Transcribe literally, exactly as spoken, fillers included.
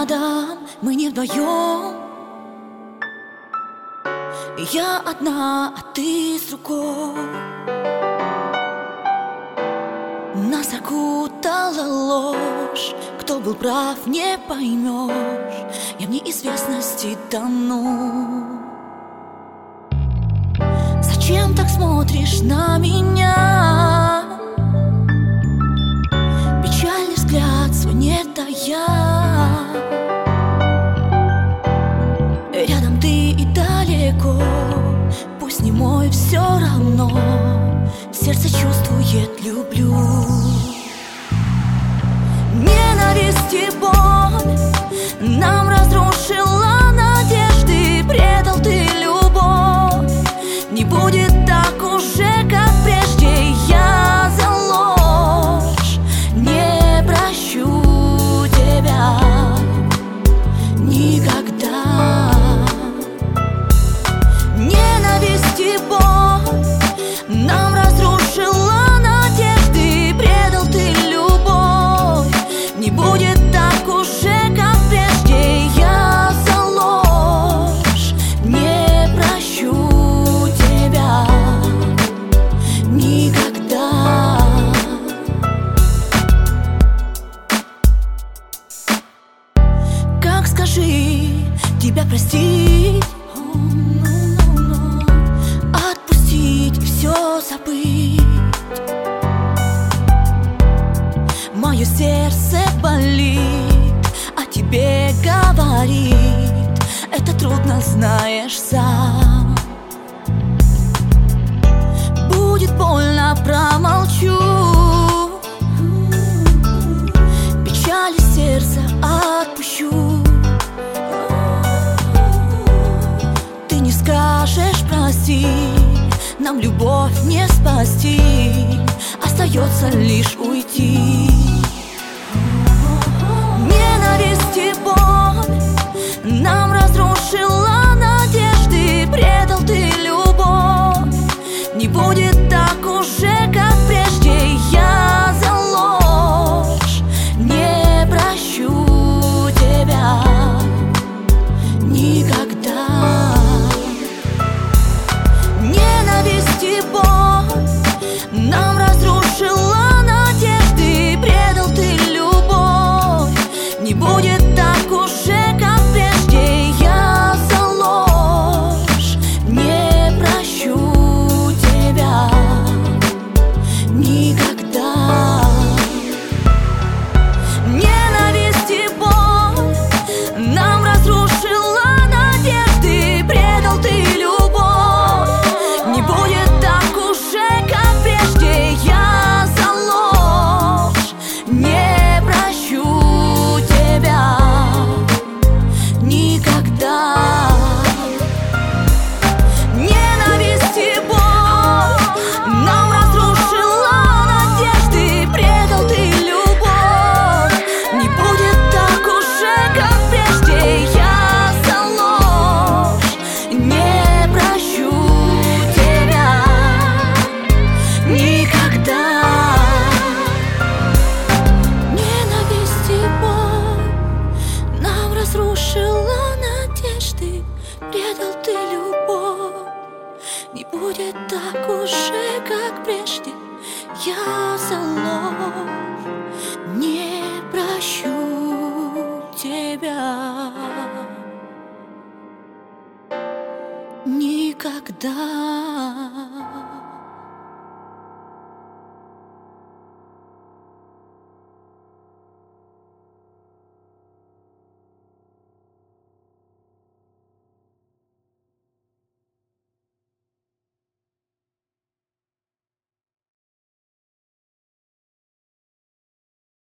рядом, мы не вдвоем. Я одна, а ты с другой. Нас окутала ложь, кто был прав, не поймешь. Я в неизвестности тону. Зачем так смотришь на меня? Печальный взгляд свой не тая. Рядом ты и далеко, пусть не мой, все равно. Сердце чувствует, люблю. Ненависть и боль нам разрушила надежды. Предал ты любовь, не будет так уже, как прежде. Я за ложь не прощу тебя никогда. Ненависть и боль нам разрушила надежды. Предал ты любовь, не будет так уже, как прежде. Я за ложь не прощу тебя никогда. Как, скажи, тебя простить? Отпустить и все забыть. Мое сердце болит, а тебе говорит. Это трудно, знаешь сам. Будет больно, промолчу. Печали сердца отпущу. Ты не скажешь прости, нам любовь не спасти, остается лишь уйти. Ненависть и боль нам разрушила надежды. Предал ты любовь, не будет так уже, как прежде. Я за ложь не прощу тебя никогда. Ненависть и боль нам разрушила надежды. Предал ты любовь, не будет так уже, как прежде. Я за ложь не прощу тебя никогда. Ненависть и боль нам разрушила надежды. Предал ты любовь, не будет так уже, как прежде. Я за ложь не прощу тебя никогда. Ненависть и боль нам разрушила надежды. Предал ты любовь, не будет так уже, как прежде. Я за ложь не прощу тебя никогда. Ненависть и боль нам разрушила надежды. Предал ты любовь, не будет так уже, как прежде. Я за ложь не прощу тебя никогда.